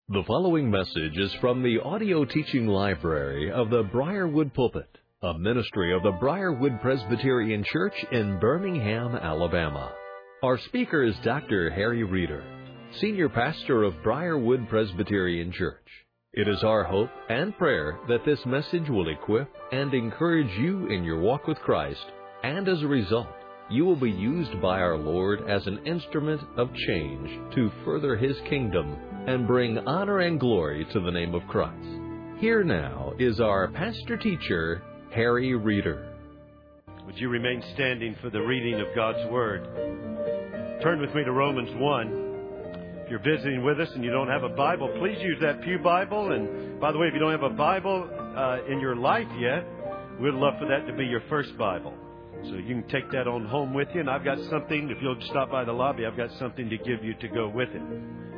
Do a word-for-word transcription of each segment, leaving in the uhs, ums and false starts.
The following message is from the audio teaching library of the Briarwood Pulpit, a ministry of the Briarwood Presbyterian Church in Birmingham, Alabama. Our speaker is Doctor Harry Reeder, Senior Pastor of Briarwood Presbyterian Church. It is our hope and prayer that this message will equip and encourage you in your walk with Christ, and as a result, you will be used by our Lord as an instrument of change to further His kingdom and bring honor and glory to the name of Christ. Here now is our pastor-teacher, Harry Reeder. Would you remain standing for the reading of God's Word? Turn with me to Romans one. If you're visiting with us and you don't have a Bible, please use that pew Bible. And by the way, if you don't have a Bible uh, in your life yet, we'd love for that to be your first Bible. So you can take that on home with you. And I've got something, if you'll stop by the lobby, I've got something to give you to go with it.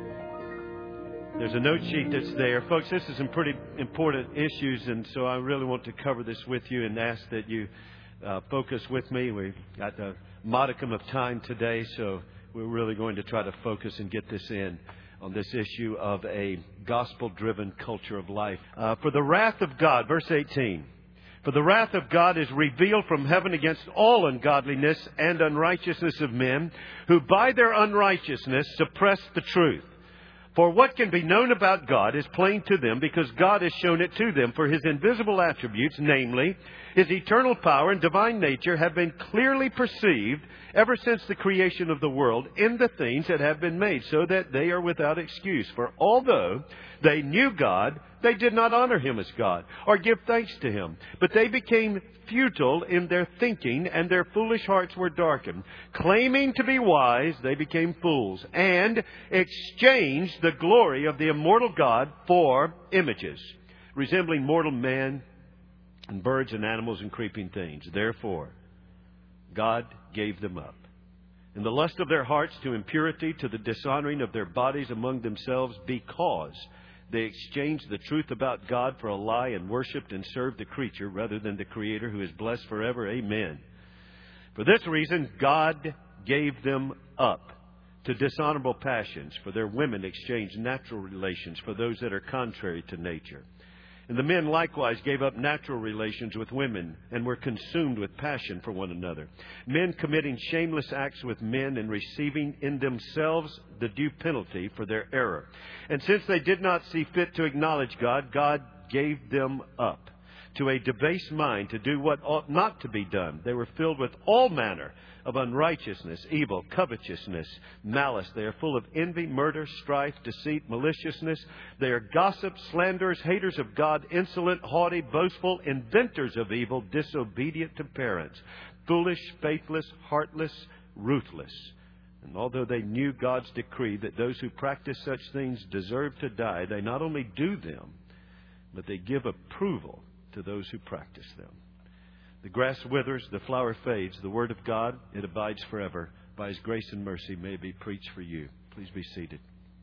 There's a note sheet that's there. Folks, this is some pretty important issues, and so I really want to cover this with you and ask that you uh, focus with me. We've got a modicum of time today, so we're really going to try to focus and get this in on this issue of a gospel-driven culture of life. Uh, for the wrath of God, verse eighteen. For the wrath of God is revealed from heaven against all ungodliness and unrighteousness of men, who by their unrighteousness suppress the truth. For what can be known about God is plain to them, because God has shown it to them. For His invisible attributes, namely His eternal power and divine nature, have been clearly perceived ever since the creation of the world in the things that have been made, so that they are without excuse. For although they knew God, they did not honor Him as God or give thanks to Him. But they became futile in their thinking, and their foolish hearts were darkened. Claiming to be wise, they became fools, and exchanged the glory of the immortal God for images, resembling mortal man and birds and animals and creeping things. Therefore, God gave them up in the lust of their hearts to impurity, to the dishonoring of their bodies among themselves, because they exchanged the truth about God for a lie and worshipped and served the creature rather than the Creator, who is blessed forever. Amen. For this reason, God gave them up to dishonorable passions, for their women exchanged natural relations for those that are contrary to nature. And the men likewise gave up natural relations with women and were consumed with passion for one another, men committing shameless acts with men and receiving in themselves the due penalty for their error. And since they did not see fit to acknowledge God, God gave them up to a debased mind to do what ought not to be done. They were filled with all manner of unrighteousness, evil, covetousness, malice. They are full of envy, murder, strife, deceit, maliciousness. They are gossips, slanderers, haters of God, insolent, haughty, boastful, inventors of evil, disobedient to parents, foolish, faithless, heartless, ruthless. And although they knew God's decree that those who practice such things deserve to die, they not only do them, but they give approval to those who practice them. The grass withers, the flower fades. The Word of God, it abides forever. By His grace and mercy may it be preached for you. Please be seated.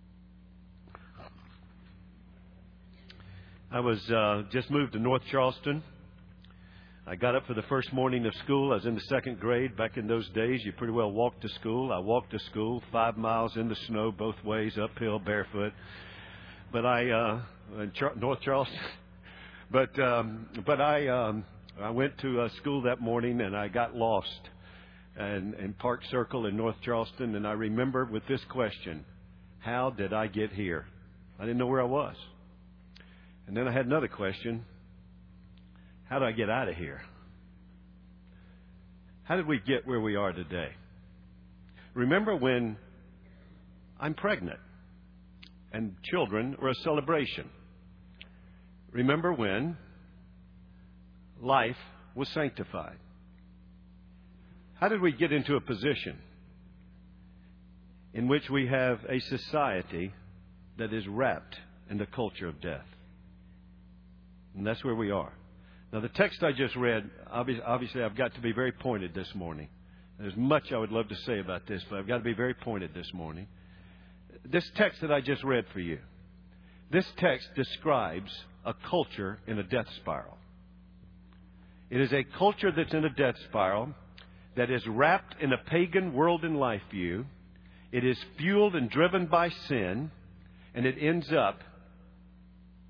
I was uh, just moved to North Charleston. I got up for the first morning of school. I was in the second grade. Back in those days, you pretty well walked to school. I walked to school five miles in the snow both ways, uphill, barefoot. But I, uh, in Char- North Charleston. But um, but I um, I went to uh, school that morning, and I got lost and in Park Circle in North Charleston. And I remember with this question: how did I get here? I didn't know where I was. And then I had another question: how do I get out of here? How did we get where we are today? Remember when I'm pregnant and children are a celebration. Remember when life was sanctified. How did we get into a position in which we have a society that is wrapped in the culture of death? And that's where we are. Now, the text I just read, obviously I've got to be very pointed this morning. There's much I would love to say about this, but I've got to be very pointed this morning. This text that I just read for you, this text describes a culture in a death spiral. It is a culture that's in a death spiral that is wrapped in a pagan world and life view. It is fueled and driven by sin, and it ends up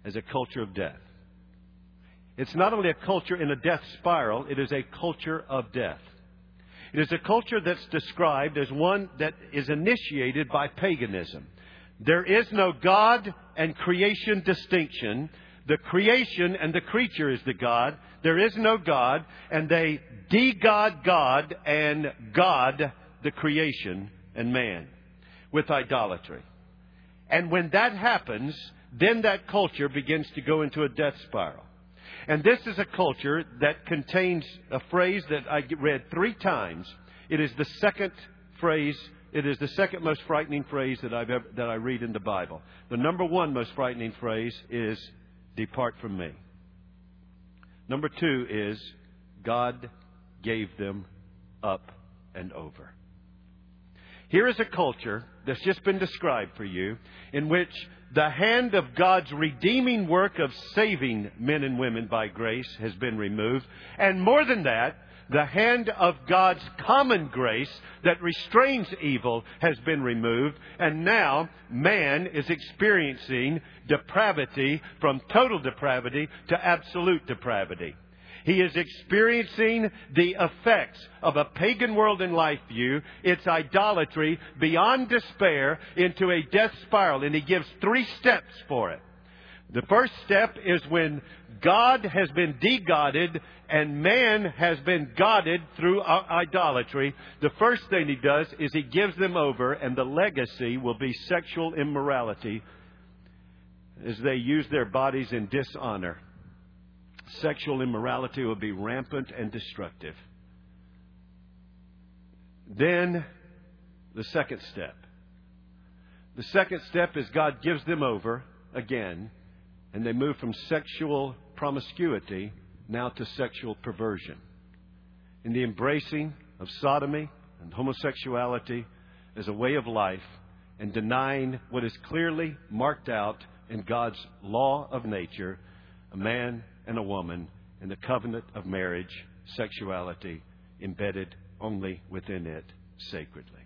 as a culture of death. It's not only a culture in a death spiral, it is a culture of death. It is a culture that's described as one that is initiated by paganism. There is no God and creation distinction. The creation and the creature is the God. There is no God, and they de-God God and God the creation and man with idolatry. And when that happens, then that culture begins to go into a death spiral. And this is a culture that contains a phrase that I read three times. It is the second phrase. It is the second most frightening phrase that I've ever, that I read in the Bible. The number one most frightening phrase is, "Depart from me." Number two is, "God gave them up and over." Here is a culture that's just been described for you, in which the hand of God's redeeming work of saving men and women by grace has been removed. And more than that, the hand of God's common grace that restrains evil has been removed. And now man is experiencing depravity, from total depravity to absolute depravity. He is experiencing the effects of a pagan world and life view, its idolatry beyond despair, into a death spiral. And he gives three steps for it. The first step is when God has been de-godded and man has been godded through idolatry. The first thing he does is he gives them over, and the legacy will be sexual immorality as they use their bodies in dishonor. Sexual immorality will be rampant and destructive. Then, the second step. The second step is God gives them over again, and they move from sexual promiscuity now to sexual perversion, in the embracing of sodomy and homosexuality as a way of life, and denying what is clearly marked out in God's law of nature, a man and a woman in the covenant of marriage, sexuality embedded only within it sacredly.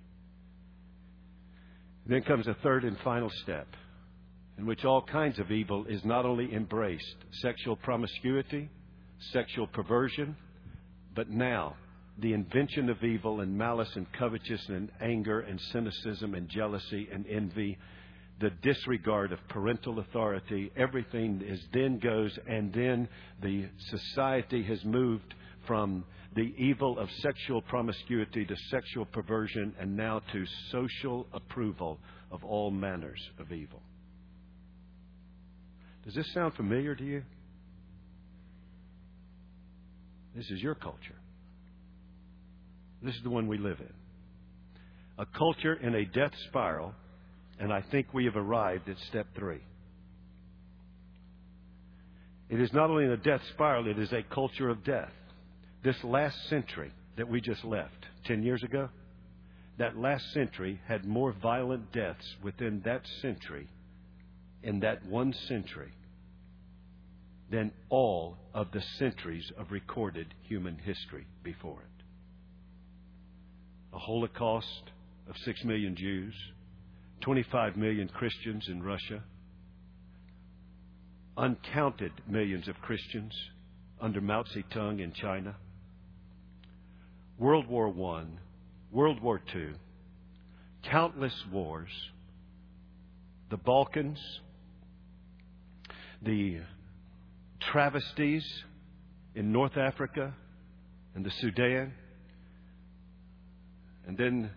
Then comes a third and final step, in which all kinds of evil is not only embraced: sexual promiscuity, sexual perversion, but now the invention of evil and malice and covetousness and anger and cynicism and jealousy and envy, the disregard of parental authority. Everything is then goes, and then the society has moved from the evil of sexual promiscuity to sexual perversion, and now to social approval of all manners of evil. Does this sound familiar to you? This is your culture. This is the one we live in. A culture in a death spiral. And I think we have arrived at step three. It is not only in a death spiral, it is a culture of death. This last century that we just left, ten years ago, that last century had more violent deaths within that century, in that one century, than all of the centuries of recorded human history before it. A Holocaust of six million Jews, twenty-five million Christians in Russia, uncounted millions of Christians under Mao Zedong in China, World War One, World War Two, countless wars, the Balkans, the travesties in North Africa and the Sudan, and then,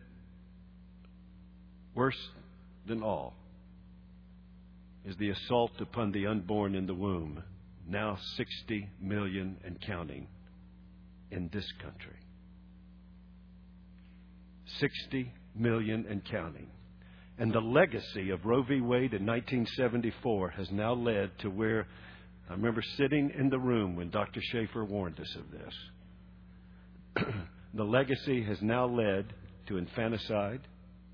worse than all, is the assault upon the unborn in the womb, now sixty million and counting in this country. sixty million and counting. And the legacy of Roe v. Wade in nineteen seventy-four has now led to where, I remember sitting in the room when Doctor Schaefer warned us of this. The legacy has now led to infanticide,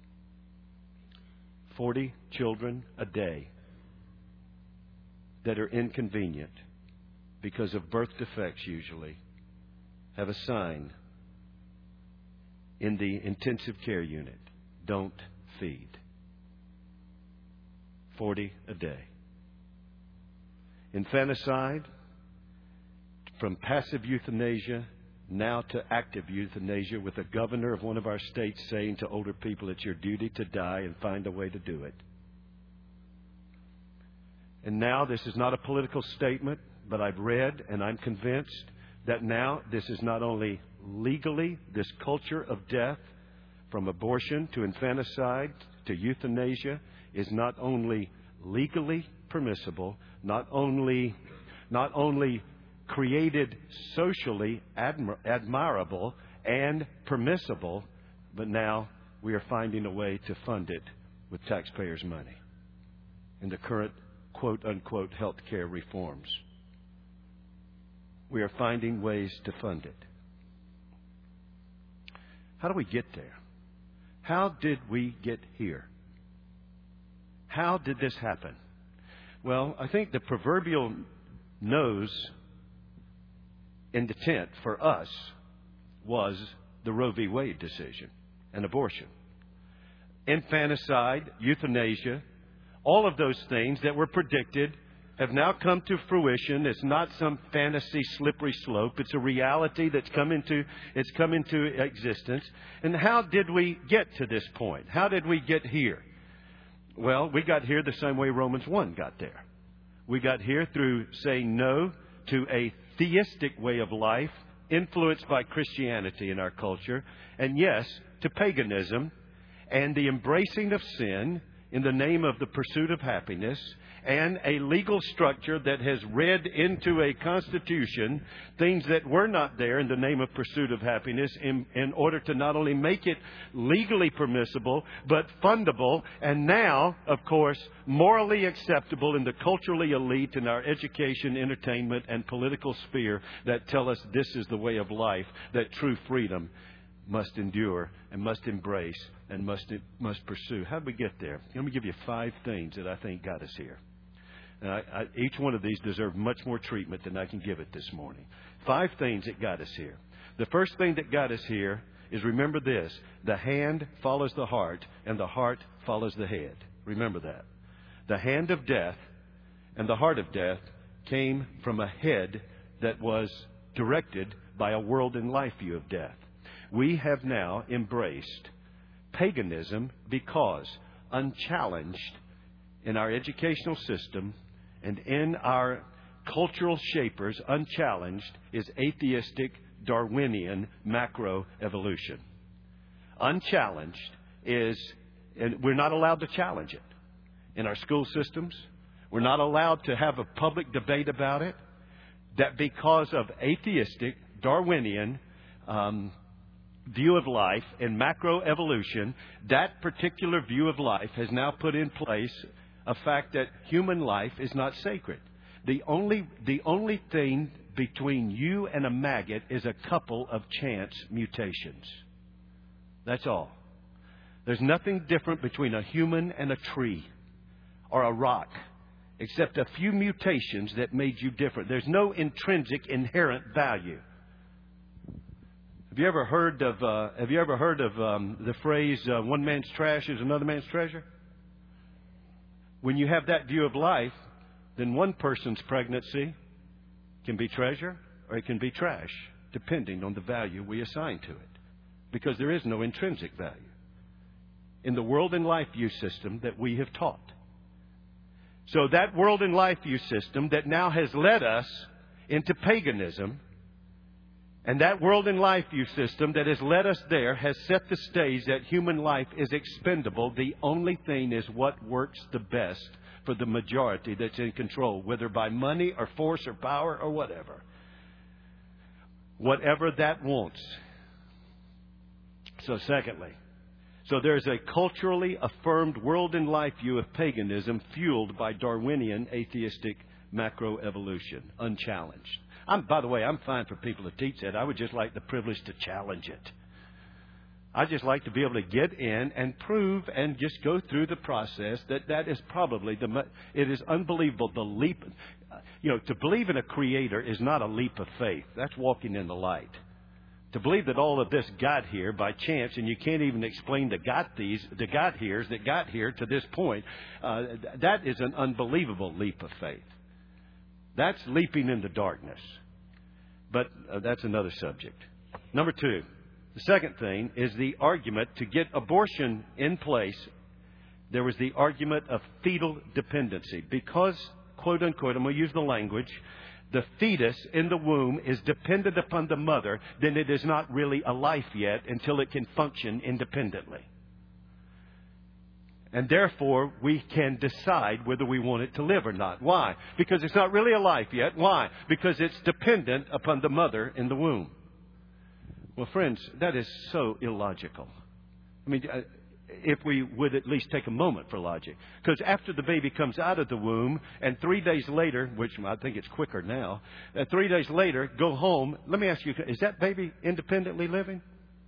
forty children a day that are inconvenient because of birth defects usually, have a sign in the intensive care unit: don't feed. forty a day. Infanticide, from passive euthanasia now to active euthanasia, with the governor of one of our states saying to older people, it's your duty to die and find a way to do it. And now this is not a political statement, but I've read and I'm convinced that now this is not only legally, this culture of death, from abortion to infanticide to euthanasia, is not only legally permissible, not only, not only created socially admir- admirable and permissible, but now we are finding a way to fund it with taxpayers' money in the current quote-unquote health care reforms. We are finding ways to fund it. How do we get there? How did we get here? How did this happen? Well, I think the proverbial nose in the tent for us was the Roe v. Wade decision and abortion. Infanticide, euthanasia, all of those things that were predicted have now come to fruition. It's not some fantasy slippery slope. It's a reality that's come into, it's come into existence. And how did we get to this point? How did we get here? Well, we got here the same way Romans one got there. We got here through saying no to a theistic way of life influenced by Christianity in our culture, and yes, to paganism and the embracing of sin in the name of the pursuit of happiness, and a legal structure that has read into a constitution things that were not there in the name of pursuit of happiness in, in order to not only make it legally permissible, but fundable, and now, of course, morally acceptable in the culturally elite in our education, entertainment, and political sphere that tell us this is the way of life that true freedom must endure and must embrace and must must pursue. How did we get there? Let me give you five things that I think got us here. And I, I, each one of these deserves much more treatment than I can give it this morning. Five things that got us here. The first thing that got us here is, remember this: the hand follows the heart and the heart follows the head. Remember that. The hand of death and the heart of death came from a head that was directed by a world and life view of death. We have now embraced paganism because, unchallenged in our educational system and in our cultural shapers, unchallenged is atheistic Darwinian macroevolution. Unchallenged is, and we're not allowed to challenge it in our school systems. We're not allowed to have a public debate about it. That because of atheistic Darwinian um, view of life and macroevolution, that particular view of life has now put in place a fact that human life is not sacred. The only, the only thing between you and a maggot is a couple of chance mutations. That's all. There's nothing different between a human and a tree or a rock, except a few mutations that made you different. There's no intrinsic, inherent value. Have you ever heard of uh, Have you ever heard of um, the phrase uh, "one man's trash is another man's treasure"? When you have that view of life, then one person's pregnancy can be treasure or it can be trash, depending on the value we assign to it, because there is no intrinsic value in the world and life view system that we have taught. So that world and life view system that now has led us into paganism, and that world and life view system that has led us there, has set the stage that human life is expendable. The only thing is what works the best for the majority that's in control, whether by money or force or power or whatever. Whatever that wants. So secondly, so there's a culturally affirmed world and life view of paganism fueled by Darwinian atheistic macroevolution, unchallenged. I'm, by the way, I'm fine for people to teach that. I would just like the privilege to challenge it. I just like to be able to get in and prove and just go through the process that that is probably the, it is unbelievable, the leap. You know, to believe in a creator is not a leap of faith. That's walking in the light. To believe that all of this got here by chance, and you can't even explain the got these, the got here's that got here to this point, uh, that is an unbelievable leap of faith. That's leaping into darkness. But uh, that's another subject. Number two, the second thing is the argument to get abortion in place. There was the argument of fetal dependency. Because, quote unquote, I'm going to use the language, the fetus in the womb is dependent upon the mother, then it is not really a life yet until it can function independently. And therefore, we can decide whether we want it to live or not. Why? Because it's not really a life yet. Why? Because it's dependent upon the mother in the womb. Well, friends, that is so illogical. I mean, if we would at least take a moment for logic. Because after the baby comes out of the womb, and three days later, which I think it's quicker now, uh, three days later, go home. Let me ask you, is that baby independently living?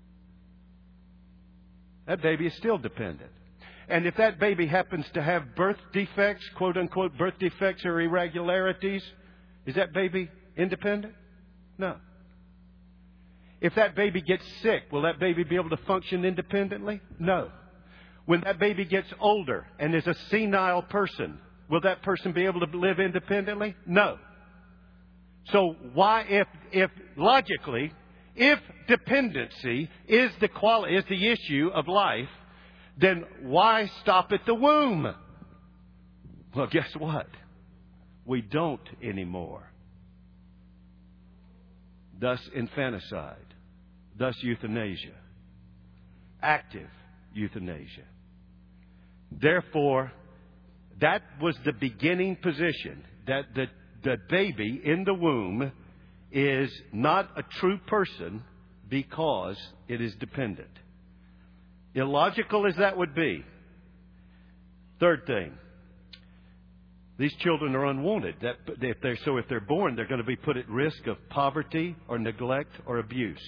That baby is still dependent. And if that baby happens to have birth defects, quote unquote birth defects or irregularities, is that baby independent? No. If that baby gets sick, will that baby be able to function independently? No. When that baby gets older and is a senile person, will that person be able to live independently? No. So why, if, if logically, if dependency is the quality, is the issue of life, then why stop at the womb? Well, guess what? We don't anymore. Thus infanticide. Thus euthanasia. Active euthanasia. Therefore, that was the beginning position, that the, the baby in the womb is not a true person because it is dependent. Illogical as that would be. Third thing, these children are unwanted. That if they're, so if they're born, they're going to be put at risk of poverty or neglect or abuse.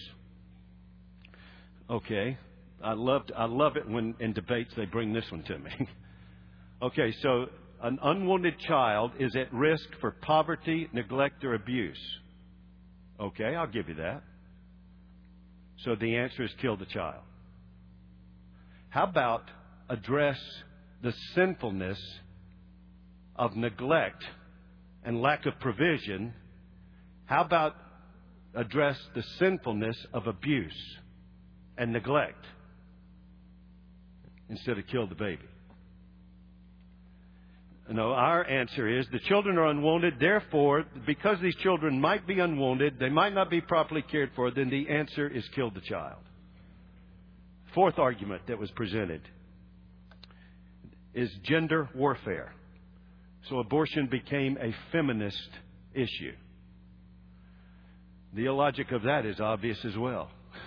Okay, I loved, I love it when in debates they bring this one to me. Okay, so an unwanted child is at risk for poverty, neglect, or abuse. Okay, I'll give you that. So the answer is kill the child. How about address the sinfulness of neglect and lack of provision? How about address the sinfulness of abuse and neglect instead of kill the baby? No, our answer is the children are unwanted. Therefore, because these children might be unwanted, they might not be properly cared for, then the answer is kill the child. Fourth argument that was presented is gender warfare. So abortion became a feminist issue. The illogic of that is obvious as well.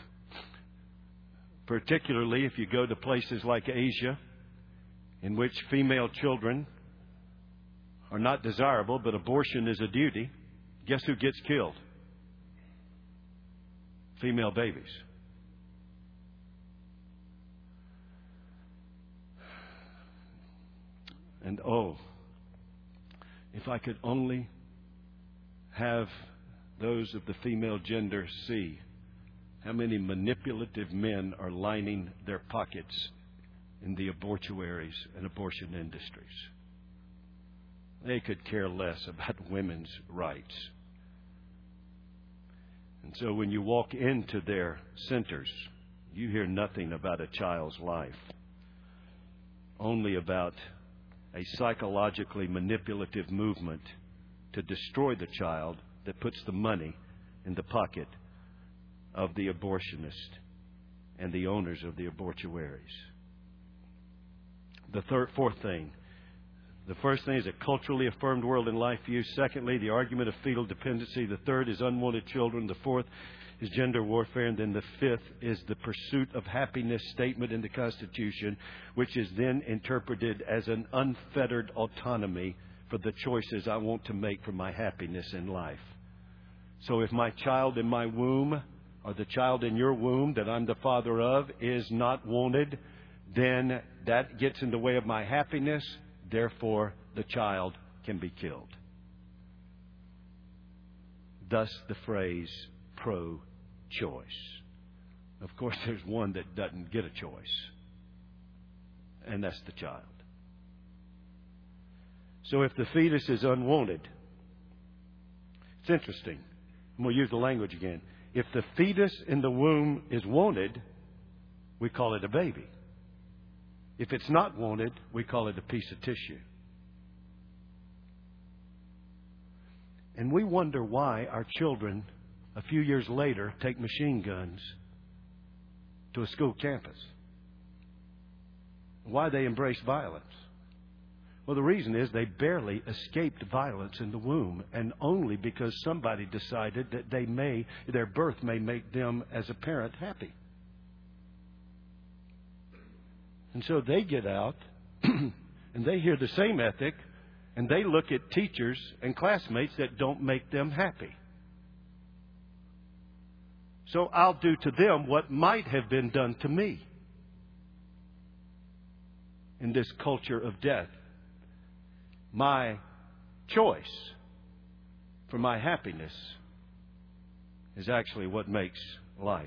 Particularly if you go to places like Asia, in which female children are not desirable, but abortion is a duty. Guess who gets killed? Female babies. And oh, if I could only have those of the female gender see how many manipulative men are lining their pockets in the abortuaries and abortion industries. They could care less about women's rights. And so when you walk into their centers, you hear nothing about a child's life, only about a psychologically manipulative movement to destroy the child that puts the money in the pocket of the abortionist and the owners of the abortuaries. The third, fourth thing. The first thing is a culturally affirmed world and life view. Secondly, the argument of fetal dependency. The third is unwanted children. The fourth is gender warfare. And then the fifth is the pursuit of happiness statement in the Constitution, which is then interpreted as an unfettered autonomy for the choices I want to make for my happiness in life. So if my child in my womb or the child in your womb that I'm the father of is not wanted, then that gets in the way of my happiness. Therefore, the child can be killed. Thus the phrase pro-choice. Of course, there's one that doesn't get a choice, and that's the child. So if the fetus is unwanted, It's interesting. And we'll use the language again. If the fetus in the womb is wanted, we call it a baby. If it's not wanted, we call it a piece of tissue. And we wonder why our children, a few years later, take machine guns to a school campus. Why they embrace violence. Well, the reason is they barely escaped violence in the womb, and only because somebody decided that they may, their birth may make them as a parent happy. And so they get out and they hear the same ethic, and they look at teachers and classmates that don't make them happy. So I'll do to them what might have been done to me in this culture of death. My choice for my happiness is actually what makes life.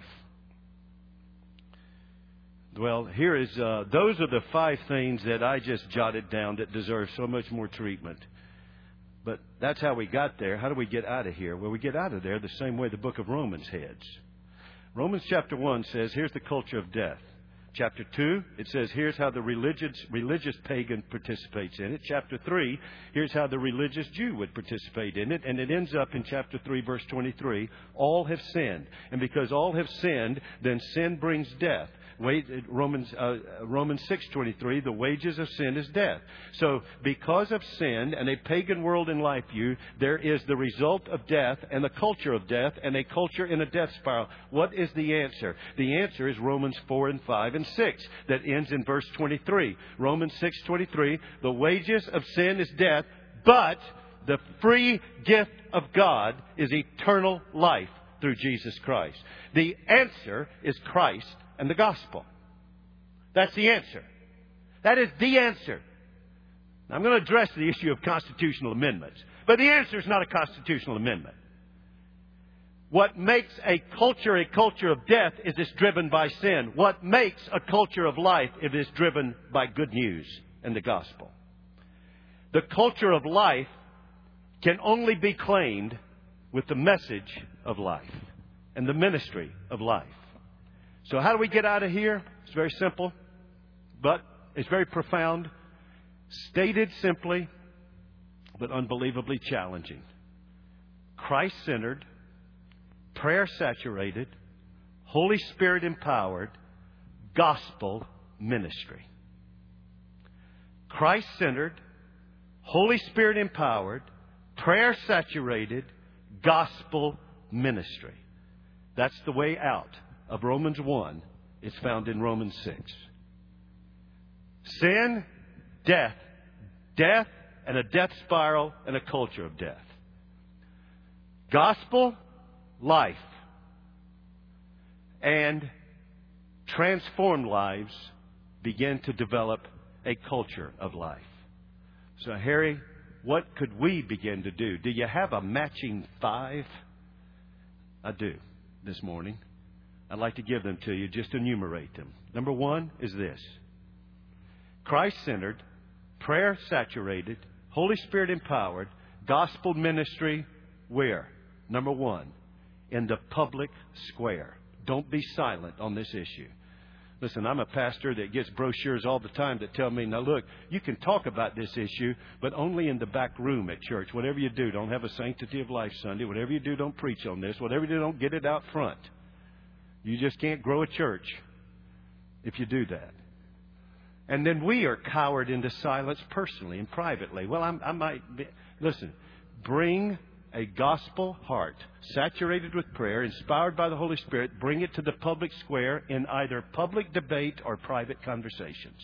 Well, here is, uh, those are the five things that I just jotted down that deserve so much more treatment. But that's how we got there. How do we get out of here? Well, we get out of there the same way the book of Romans heads. Romans chapter one says, here's the culture of death. Chapter two, it says, here's how the religious, religious pagan participates in it. Chapter three, here's how the religious Jew would participate in it. And it ends up in chapter three, verse twenty-three, all have sinned. And because all have sinned, then sin brings death. Romans uh, Romans six twenty-three, the wages of sin is death. So because of sin and a pagan world in life view, there is the result of death and the culture of death and a culture in a death spiral. What is the answer? The answer is Romans four and five and six that ends in verse twenty-three. Romans six twenty-three, the wages of sin is death, but the free gift of God is eternal life through Jesus Christ. The answer is Christ and the gospel. That's the answer. That is the answer. Now, I'm going to address the issue of constitutional amendments. But the answer is not a constitutional amendment. What makes a culture a culture of death is it's driven by sin. What makes a culture of life is it's driven by good news and the gospel. The culture of life can only be claimed with the message of life and the ministry of life. So how do we get out of here? It's very simple, but it's very profound. Stated simply, but unbelievably challenging. Christ-centered, prayer-saturated, Holy Spirit-empowered, gospel ministry. Christ-centered, Holy Spirit-empowered, prayer-saturated, gospel ministry. That's the way out of Romans one. It's found in Romans six. Sin, death, death, and a death spiral and a culture of death. Gospel, life, and transformed lives begin to develop a culture of life. So, Harry, what could we begin to do? Do you have a matching five? I do this morning. I'd like to give them to you, just enumerate them. Number one is this. Christ-centered, prayer-saturated, Holy Spirit-empowered, gospel ministry, where? Number one, in the public square. Don't be silent on this issue. Listen, I'm a pastor that gets brochures all the time that tell me, now look, you can talk about this issue, but only in the back room at church. Whatever you do, don't have a Sanctity of Life Sunday. Whatever you do, don't preach on this. Whatever you do, don't get it out front. You just can't grow a church if you do that. And then we are cowered into silence personally and privately. Well, I'm, I might be... Listen, bring a gospel heart, saturated with prayer, inspired by the Holy Spirit. Bring it to the public square in either public debate or private conversations.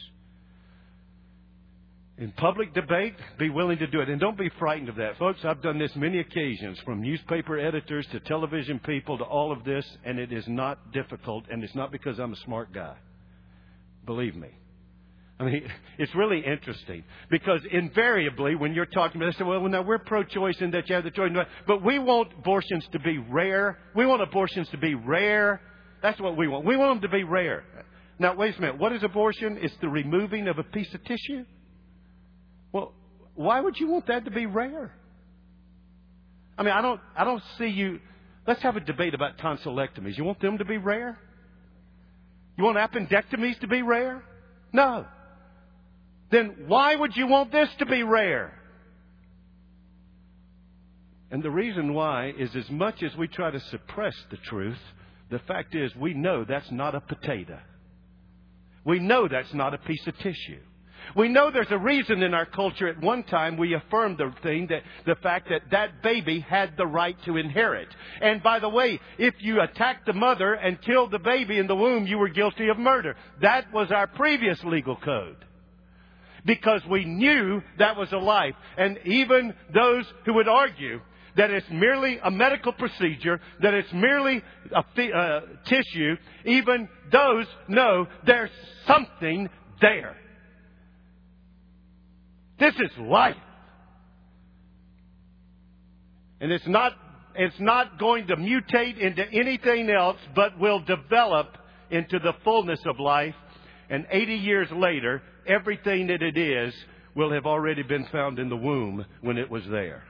In public debate, be willing to do it. And don't be frightened of that. Folks, I've done this many occasions, from newspaper editors to television people to all of this, and it is not difficult, and it's not because I'm a smart guy. Believe me. I mean, it's really interesting, because invariably when you're talking about this, well, now we're pro-choice in that you have the choice, but we want abortions to be rare. We want abortions to be rare. That's what we want. We want them to be rare. Now, wait a minute. What is abortion? It's the removing of a piece of tissue. Well, why would you want that to be rare? I mean, I don't, I don't see you. Let's have a debate about tonsillectomies. You want them to be rare? You want appendectomies to be rare? No. Then why would you want this to be rare? And the reason why is, as much as we try to suppress the truth, the fact is we know that's not a potato. We know that's not a piece of tissue. We know there's a reason in our culture at one time we affirmed the thing, that the fact that that baby had the right to inherit. And by the way, if you attacked the mother and killed the baby in the womb, you were guilty of murder. That was our previous legal code. Because we knew that was a life. And even those who would argue that it's merely a medical procedure, that it's merely a uh, tissue, even those know there's something there. This is life. And it's not, it's not going to mutate into anything else, but will develop into the fullness of life. And eighty years later, everything that it is will have already been found in the womb when it was there.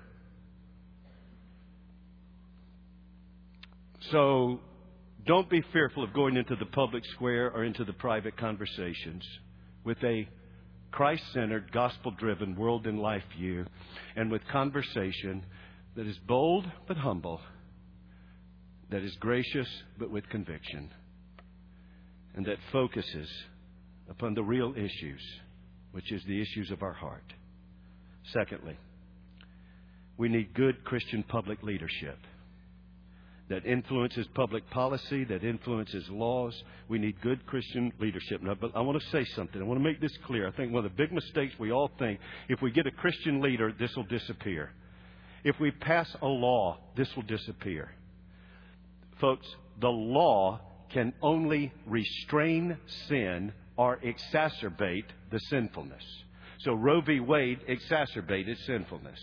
So don't be fearful of going into the public square or into the private conversations with a Christ-centered, gospel-driven, world and life view, and with conversation that is bold but humble, that is gracious but with conviction, and that focuses upon the real issues, which is the issues of our heart. Secondly, we need good Christian public leadership that influences public policy, that influences laws. We need good Christian leadership. Now, but I want to say something. I want to make this clear. I think one of the big mistakes we all think, if we get a Christian leader, this will disappear. If we pass a law, this will disappear. Folks, the law can only restrain sin or exacerbate the sinfulness. So Roe v. Wade exacerbated sinfulness.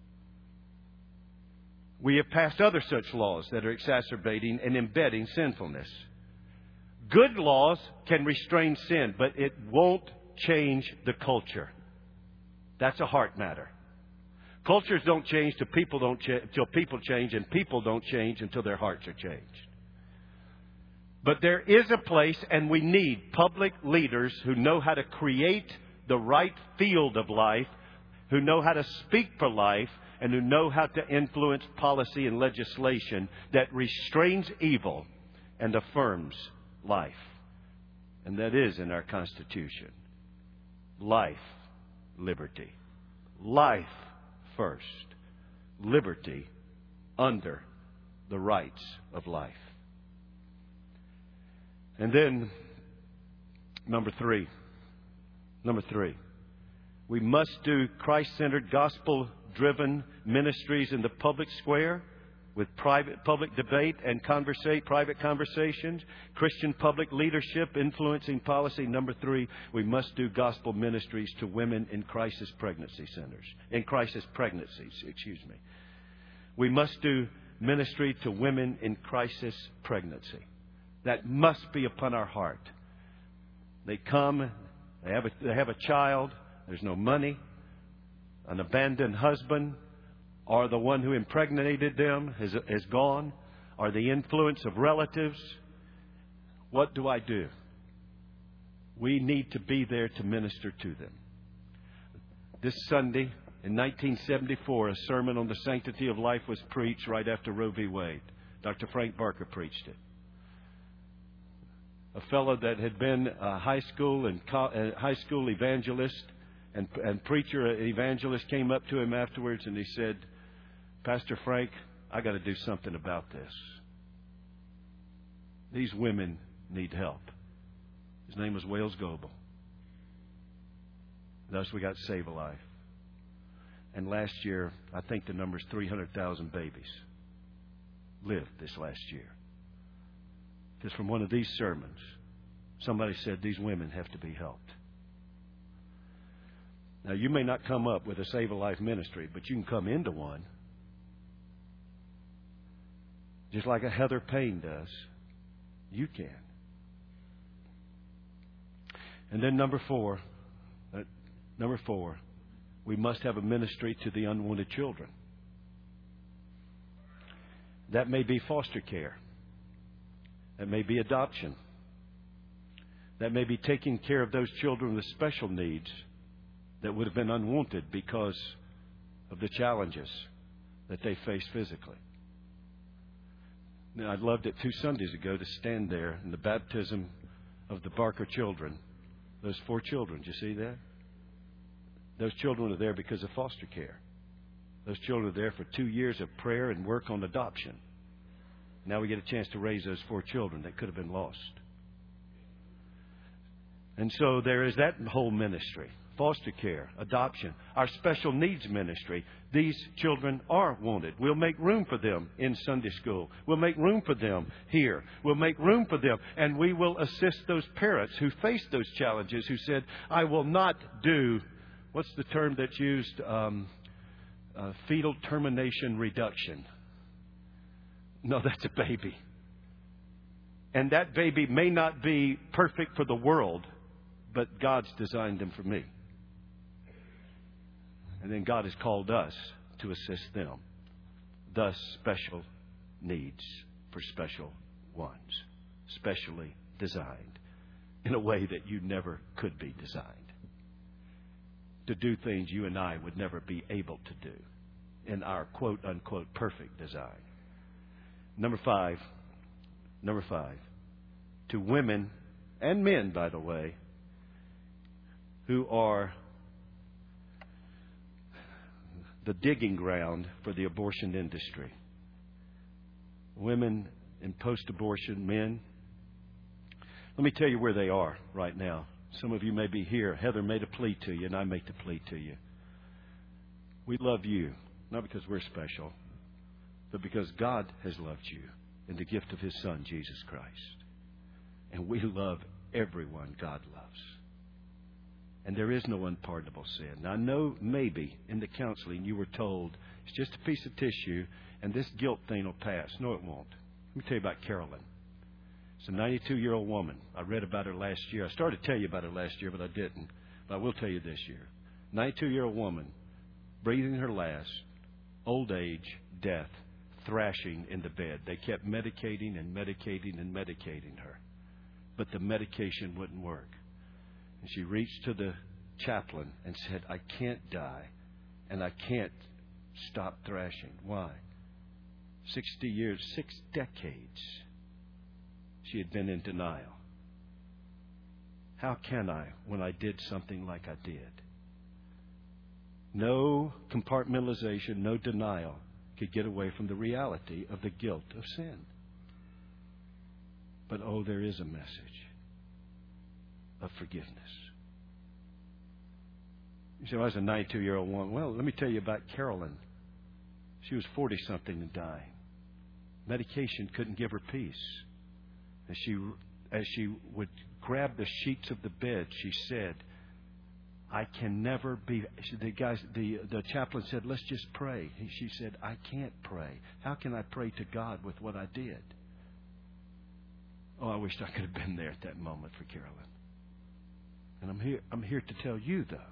We have passed other such laws that are exacerbating and embedding sinfulness. Good laws can restrain sin, but it won't change the culture. That's a heart matter. Cultures don't change till people don't ch- till people change, and people don't change until their hearts are changed. But there is a place, and we need public leaders who know how to create the right field of life, who know how to speak for life, and who know how to influence policy and legislation that restrains evil and affirms life. And that is in our Constitution. Life, liberty. Life first. Liberty under the rights of life. And then, number three. Number three. We must do Christ-centered, gospel-driven ministries in the public square with private public debate and conversate, private conversations, Christian public leadership influencing policy. Number three, we must do gospel ministries to women in crisis pregnancy centers, in crisis pregnancies, excuse me. We must do ministry to women in crisis pregnancy. That must be upon our heart. They come, they have a, they have a child, there's no money, an abandoned husband, or the one who impregnated them has, has gone, or the influence of relatives. What do I do? We need to be there to minister to them. This Sunday, in nineteen seventy-four, a sermon on the sanctity of life was preached right after Roe v. Wade. Doctor Frank Barker preached it. A fellow that had been a high school and co- a high school evangelist and, and preacher, an evangelist, came up to him afterwards and he said, "Pastor Frank, I got to do something about this. These women need help." His name was Wales Goebel. Thus we got Save a Life. And last year, I think the number is three hundred thousand babies lived this last year. Because from one of these sermons, somebody said these women have to be helped. Now, you may not come up with a Save a Life ministry, but you can come into one. Just like a Heather Payne does. You can. And then number four, uh, number four, we must have a ministry to the unwanted children. That may be foster care. That may be adoption. That may be taking care of those children with special needs that would have been unwanted because of the challenges that they face physically. Now, I loved it two Sundays ago to stand there in the baptism of the Barker children. Those four children, did you see that? Those children are there because of foster care. Those children are there for two years of prayer and work on adoption. Now we get a chance to raise those four children that could have been lost. And so there is that whole ministry. Foster care, adoption, our special needs ministry. These children are wanted. We'll make room for them in Sunday school. We'll make room for them here. We'll make room for them. And we will assist those parents who face those challenges, who said, I will not do, what's the term that's used? Um, uh, fetal termination reduction. No, that's a baby. And that baby may not be perfect for the world, but God's designed them for me. And then God has called us to assist them. Thus, special needs for special ones. Specially designed in a way that you never could be designed. To do things you and I would never be able to do in our quote-unquote perfect design. Number five. Number five. To women and men, by the way, who are the digging ground for the abortion industry. Women in post-abortion, men. Let me tell you where they are right now. Some of you may be here. Heather made a plea to you, and I make the plea to you. We love you, not because we're special, but because God has loved you in the gift of His Son, Jesus Christ. And we love everyone God loves. And there is no unpardonable sin. Now, I know maybe in the counseling you were told it's just a piece of tissue and this guilt thing will pass. No, it won't. Let me tell you about Carolyn. It's a ninety-two-year-old woman. I read about her last year. I started to tell you about her last year, but I didn't. But I will tell you this year. ninety-two-year-old woman, breathing her last, old age, death, thrashing in the bed. They kept medicating and medicating and medicating her. But the medication wouldn't work. And she reached to the chaplain and said, I can't die, and I can't stop thrashing. Why? Sixty years, six decades, she had been in denial. How can I when I did something like I did? No compartmentalization, no denial could get away from the reality of the guilt of sin. But oh, there is a message of forgiveness. You say, well, I was a ninety-two-year-old woman. Well, let me tell you about Carolyn. She was forty-something and dying. Medication couldn't give her peace. As she, as she would grab the sheets of the bed, she said, I can never be... The guys, the, the chaplain said, let's just pray. She said, I can't pray. How can I pray to God with what I did? Oh, I wished I could have been there at that moment for Carolyn. And I'm here, I'm here to tell you, though,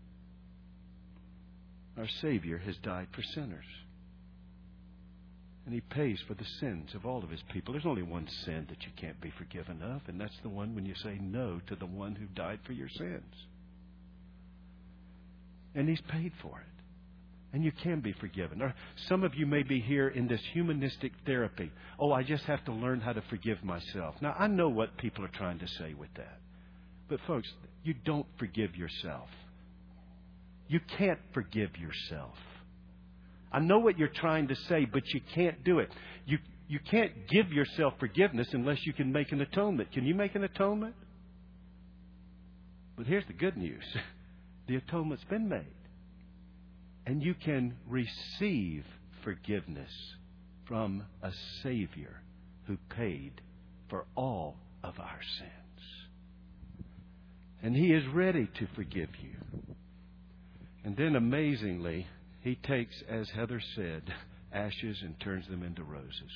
our Savior has died for sinners. And He pays for the sins of all of His people. There's only one sin that you can't be forgiven of, and that's the one when you say no to the one who died for your sins. And He's paid for it. And you can be forgiven. Or some of you may be here in this humanistic therapy. Oh, I just have to learn how to forgive myself. Now, I know what people are trying to say with that. But folks, you don't forgive yourself. You can't forgive yourself. I know what you're trying to say, but you can't do it. You, you can't give yourself forgiveness unless you can make an atonement. Can you make an atonement? But here's the good news. The atonement's been made. And you can receive forgiveness from a Savior who paid for all of our sins. And He is ready to forgive you. And then amazingly, He takes, as Heather said, ashes and turns them into roses.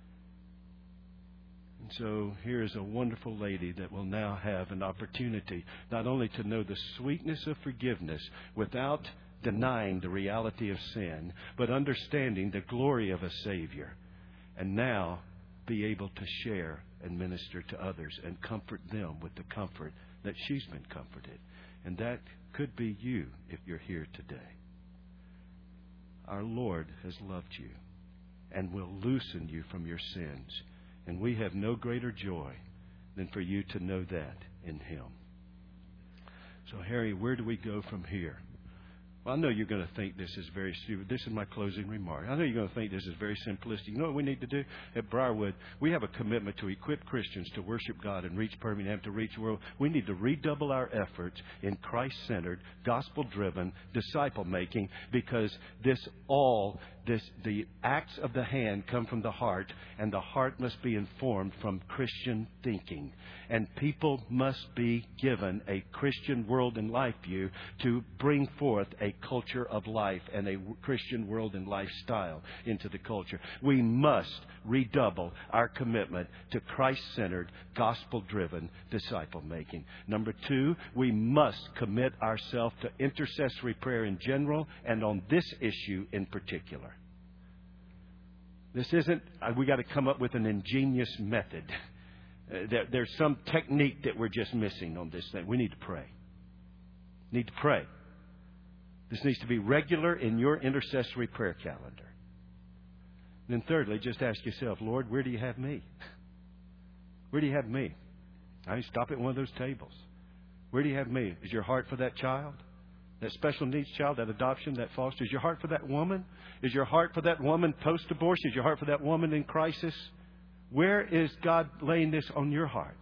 And so here is a wonderful lady that will now have an opportunity not only to know the sweetness of forgiveness without denying the reality of sin, but understanding the glory of a Savior. and now be able to share and minister to others and comfort them with the comfort that she's been comforted. And that could be you if you're here today. Our Lord has loved you and will loosen you from your sins. And we have no greater joy than for you to know that in Him. So, Harry, where do we go from here? Well, I know you're going to think this is very stupid. This is my closing remark. I know you're going to think this is very simplistic. You know what we need to do? At Briarwood, we have a commitment to equip Christians to worship God and reach Birmingham, to reach the world. We need to redouble our efforts in Christ-centered, gospel-driven, disciple-making, because this all, this the acts of the hand come from the heart, and the heart must be informed from Christian thinking. And people must be given a Christian world and life view to bring forth a culture of life and a Christian world and lifestyle into the culture. We must redouble our commitment to Christ-centered, gospel-driven disciple-making. Number two, we must commit ourselves to intercessory prayer in general and on this issue in particular. This isn't, we got to come up with an ingenious method. Uh, there, there's some technique that we're just missing on this thing. We need to pray. Need to pray. This needs to be regular in your intercessory prayer calendar. Then thirdly, just ask yourself, Lord, where do you have me? Where do you have me? I mean, stop at one of those tables. Where do you have me? Is your heart for that child? That special needs child, that adoption, that foster? Is your heart for that woman? Is your heart for that woman post-abortion? Is your heart for that woman in crisis? Where is God laying this on your heart?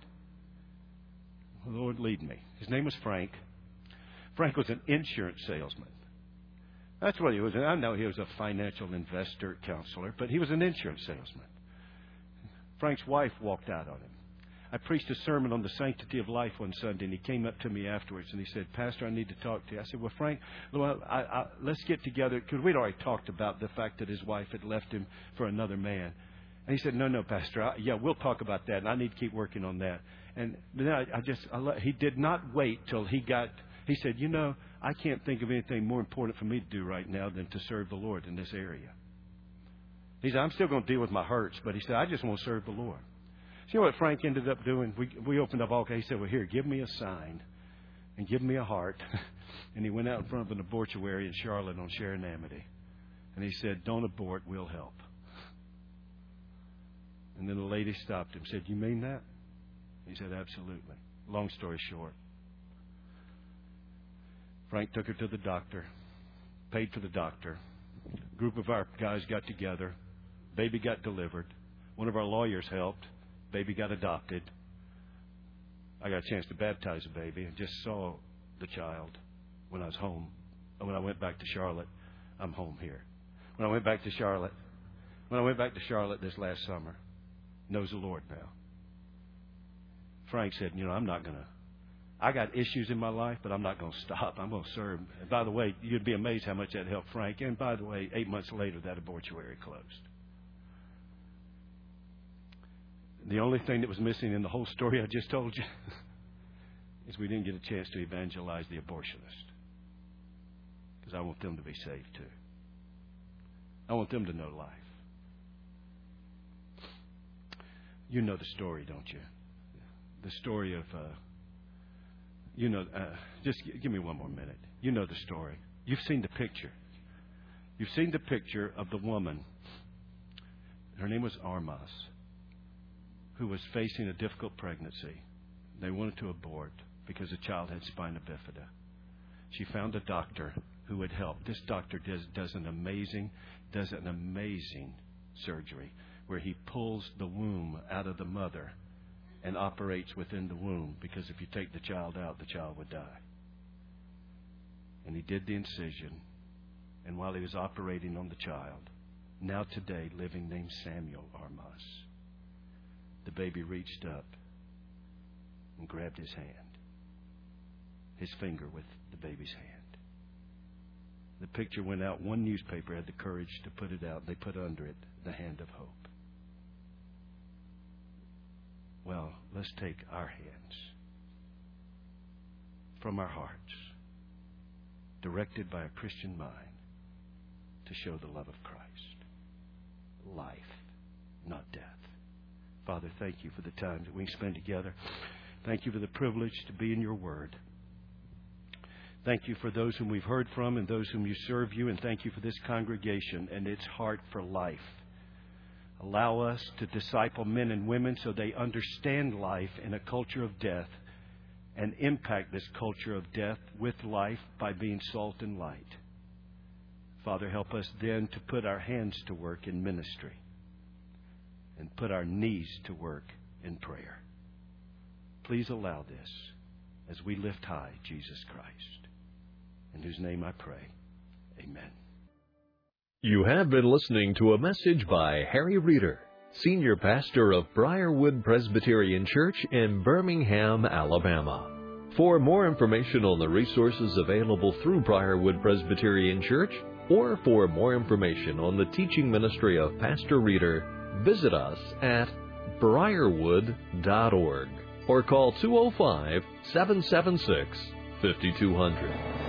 Lord, lead me. His name was Frank. Frank was an insurance salesman. That's what he was. I know he was a financial investor counselor, but he was an insurance salesman. Frank's wife walked out on him. I preached a sermon on the sanctity of life one Sunday, and he came up to me afterwards, and he said, Pastor, I need to talk to you. I said, well, Frank, well, I, I, let's get together, because we'd already talked about the fact that his wife had left him for another man. And he said, no, no, Pastor, I, yeah, we'll talk about that, and I need to keep working on that. And then I, I just, I let, he did not wait till he got, he said, you know, I can't think of anything more important for me to do right now than to serve the Lord in this area. He said, I'm still going to deal with my hurts, but he said, I just want to serve the Lord. So you know what Frank ended up doing? We we opened up all, he said, well, here, give me a sign and give me a heart. And he went out in front of an abortuary in Charlotte on Sharon Amity. And he said, don't abort, we'll help. And then the lady stopped him and said, you mean that? He said, absolutely. Long story short, Frank took her to the doctor, paid for the doctor. A group of our guys got together. Baby got delivered. One of our lawyers helped. Baby got adopted. I got a chance to baptize the baby and just saw the child when I was home. And when I went back to Charlotte, I'm home here. When I went back to Charlotte, when I went back to Charlotte this last summer, knows the Lord now. Frank said, you know, I'm not going to, I got issues in my life, but I'm not going to stop. I'm going to serve. And by the way, you'd be amazed how much that helped Frank. And by the way, eight months later, that abortuary closed. The only thing that was missing in the whole story I just told you is we didn't get a chance to evangelize the abortionist. Because I want them to be saved too. I want them to know life. You know the story, don't you? The story of, uh, you know, uh, just give me one more minute. You know the story. You've seen the picture. You've seen the picture of the woman. Her name was Armas, who was facing a difficult pregnancy. They wanted to abort because the child had spina bifida. She found a doctor who would help. This doctor does, does an amazing, does an amazing surgery where he pulls the womb out of the mother and operates within the womb, because if you take the child out, the child would die. And he did the incision, and while he was operating on the child, now today living, named Samuel Armas, the baby reached up and grabbed his hand, his finger with the baby's hand. The picture went out. One newspaper had the courage to put it out. They put under it, the hand of hope. Well, let's take our hands from our hearts, directed by a Christian mind, to show the love of Christ. Life, not Father, thank you for the time that we spend together. Thank you for the privilege to be in your word. Thank you for those whom we've heard from and those whom you serve you. And thank you for this congregation and its heart for life. Allow us to disciple men and women so they understand life in a culture of death and impact this culture of death with life by being salt and light. Father, help us then to put our hands to work in ministry and put our knees to work in prayer. Please allow this as we lift high Jesus Christ, in whose name I pray. Amen. You have been listening to a message by Harry Reeder, Senior Pastor of Briarwood Presbyterian Church in Birmingham, Alabama. For more information on the resources available through Briarwood Presbyterian Church, or for more information on the teaching ministry of Pastor Reeder, visit us at briarwood dot org or call two oh five, seven seven six, five two zero zero.